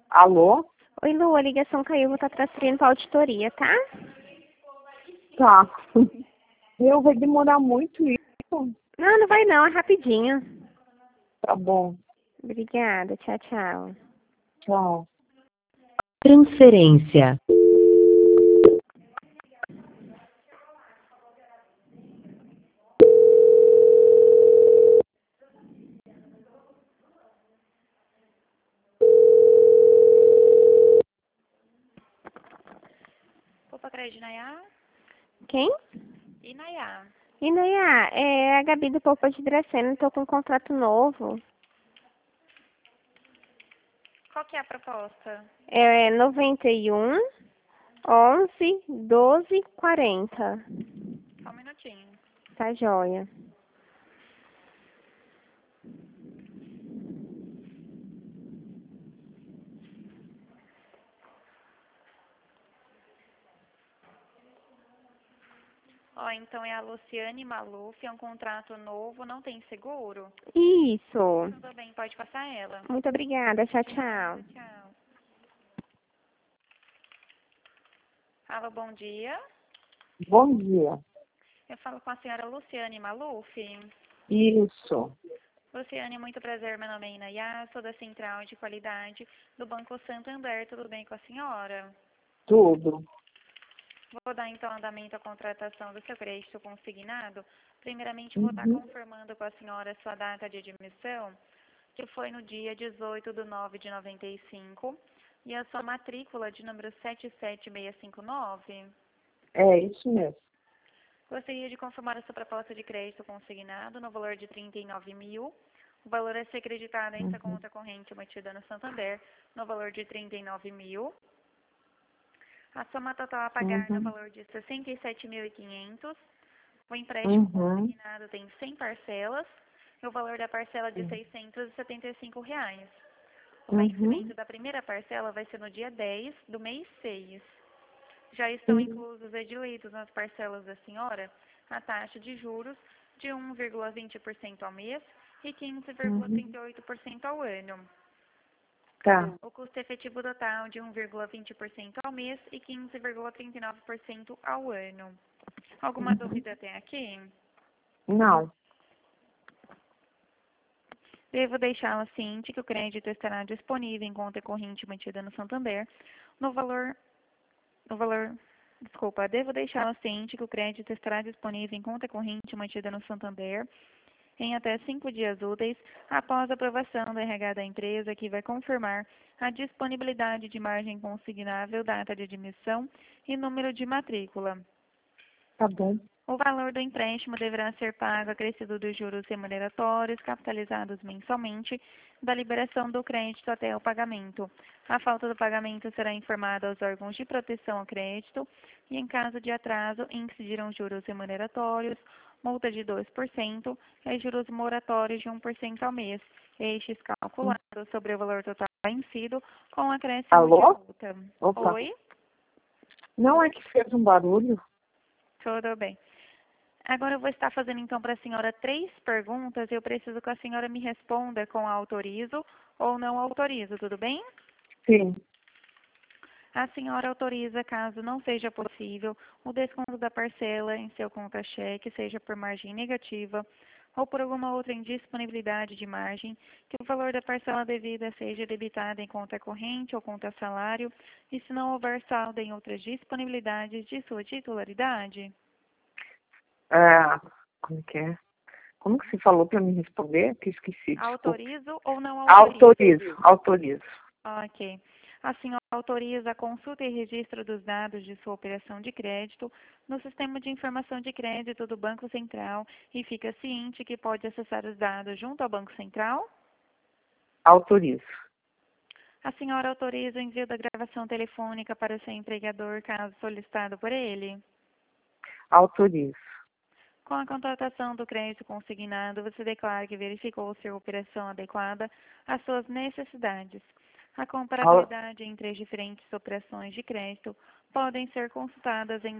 Alô? Oi, Lu, a ligação caiu, vou estar transferindo para a auditoria, tá? Tá. Vai demorar muito isso? Não, não vai não, é rapidinho. Tá bom. Obrigada, tchau, tchau. Tchau. Transferência. Opa, Crédito Nayá? Quem? Inayá. Inayá, é a Gabi do Popa de Dracena, estou com um contrato novo. Qual que é a proposta? É 91 11 12 40. Só um minutinho. Tá joia. Ó, então é a Luciane Maluf, é um contrato novo, não tem seguro? Isso. Tudo bem, pode passar ela. Muito obrigada, tchau, De tchau. nada, tchau. Alô, bom dia. Bom dia. Eu falo com a senhora Luciane Maluf. Isso. Luciane, muito prazer, meu nome é Inayá, sou da Central de Qualidade do Banco Santander, tudo bem com a senhora? Tudo. Vou dar então andamento à contratação do seu crédito consignado. Primeiramente, vou estar confirmando com a senhora a sua data de admissão, que foi no dia 18/9/95, e a sua matrícula de número 77659. É isso mesmo. Gostaria de confirmar a sua proposta de crédito consignado no valor de 39 mil. O valor a ser acreditado em sua conta corrente mantida no Santander no valor de 39 mil. A soma total a pagar no valor de 67.500. O empréstimo consignado tem 100 parcelas e o valor da parcela de R$ 675. O vencimento da primeira parcela vai ser no dia 10 do mês 6. Já estão inclusos e diluídos nas parcelas da senhora a taxa de juros de 1,20% ao mês e 15,38% ao ano. Tá. O custo efetivo total de 1,20% ao mês e 15,39% ao ano. Alguma dúvida até aqui? Não. Devo deixá-la ciente que o crédito estará disponível em conta corrente mantida no Santander devo deixá-la ciente que o crédito estará disponível em conta corrente mantida no Santander em até 5 dias úteis após a aprovação do RH da empresa, que vai confirmar a disponibilidade de margem consignável, data de admissão e número de matrícula. Tá bom. O valor do empréstimo deverá ser pago acrescido dos juros remuneratórios capitalizados mensalmente da liberação do crédito até o pagamento. A falta do pagamento será informada aos órgãos de proteção ao crédito e, em caso de atraso, incidirão juros remuneratórios, multa de 2% e juros moratórios de 1% ao mês, estes calculados sobre o valor total vencido com acréscimo Alô? de multa. Opa. Oi? Não é que fez um barulho? Tudo bem. Agora eu vou estar fazendo então para a senhora 3 perguntas e eu preciso que a senhora me responda com autorizo ou não autorizo, tudo bem? Sim. A senhora autoriza, caso não seja possível, o desconto da parcela em seu conta-cheque, seja por margem negativa ou por alguma outra indisponibilidade de margem, que o valor da parcela devida seja debitado em conta corrente ou conta salário, e se não houver saldo em outras disponibilidades de sua titularidade? Como que é? Como que você falou para me responder? Que esqueci, desculpa. Autorizo ou não autorizo? Autorizo. Ok. A senhora autoriza a consulta e registro dos dados de sua operação de crédito no Sistema de Informação de Crédito do Banco Central e fica ciente que pode acessar os dados junto ao Banco Central? Autorizo. A senhora autoriza o envio da gravação telefônica para o seu empregador, caso solicitado por ele? Autorizo. Com a contratação do crédito consignado, você declara que verificou ser operação adequada às suas necessidades. A comparabilidade entre as diferentes operações de crédito podem ser consultadas em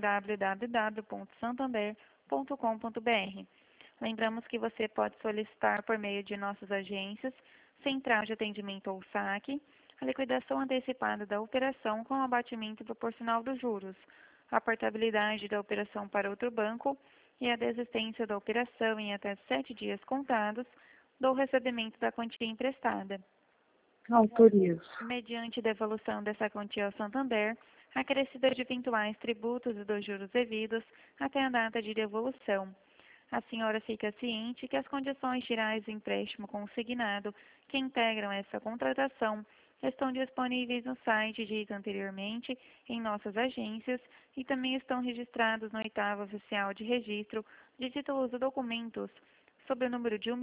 www.santander.com.br. Lembramos que você pode solicitar por meio de nossas agências, Central de Atendimento ou SAC, a liquidação antecipada da operação com abatimento proporcional dos juros, a portabilidade da operação para outro banco e a desistência da operação em até 7 dias contados do recebimento da quantia emprestada. Autorizo. Mediante devolução dessa quantia ao Santander, acrescida de eventuais tributos e dos juros devidos até a data de devolução. A senhora fica ciente que as condições gerais do empréstimo consignado que integram essa contratação estão disponíveis no site dito anteriormente em nossas agências e também estão registrados no 8º Oficial de Registro de Títulos e Documentos, sob o número de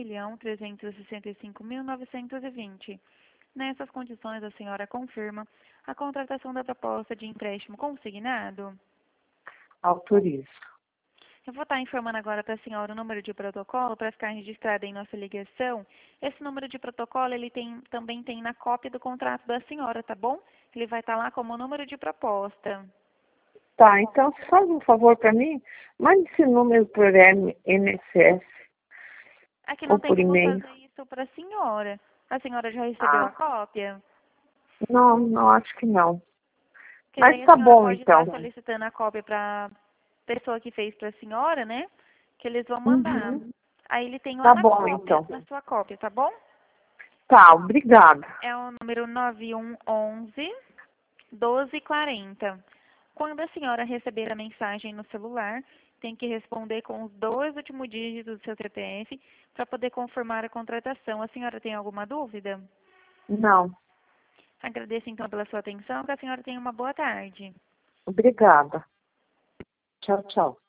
1.365.920. Nessas condições, a senhora confirma a contratação da proposta de empréstimo consignado? Autorizo. Eu vou estar informando agora para a senhora o número de protocolo para ficar registrado em nossa ligação. Esse número de protocolo ele também tem na cópia do contrato da senhora, tá bom? Ele vai estar lá como número de proposta. Tá, então você faz um favor para mim? Mande esse número por MSS Aqui não ou tem por como e-mail. fazer isso para a senhora. A senhora já recebeu a cópia? Não, não acho que não. Porque Mas daí a tá senhora bom, pode então. estar solicitando a cópia para a pessoa que fez para a senhora, né? Que eles vão mandar. Aí ele tem lá Tá na bom, cópia, então. na sua cópia, tá bom? Tá, obrigada. É o número 9111-1240. Quando a senhora receber a mensagem no celular, tem que responder com os 2 últimos dígitos do seu CPF para poder confirmar a contratação. A senhora tem alguma dúvida? Não, Agradeço então pela sua atenção, que a senhora tenha uma boa tarde. obrigada. Tchau, tchau.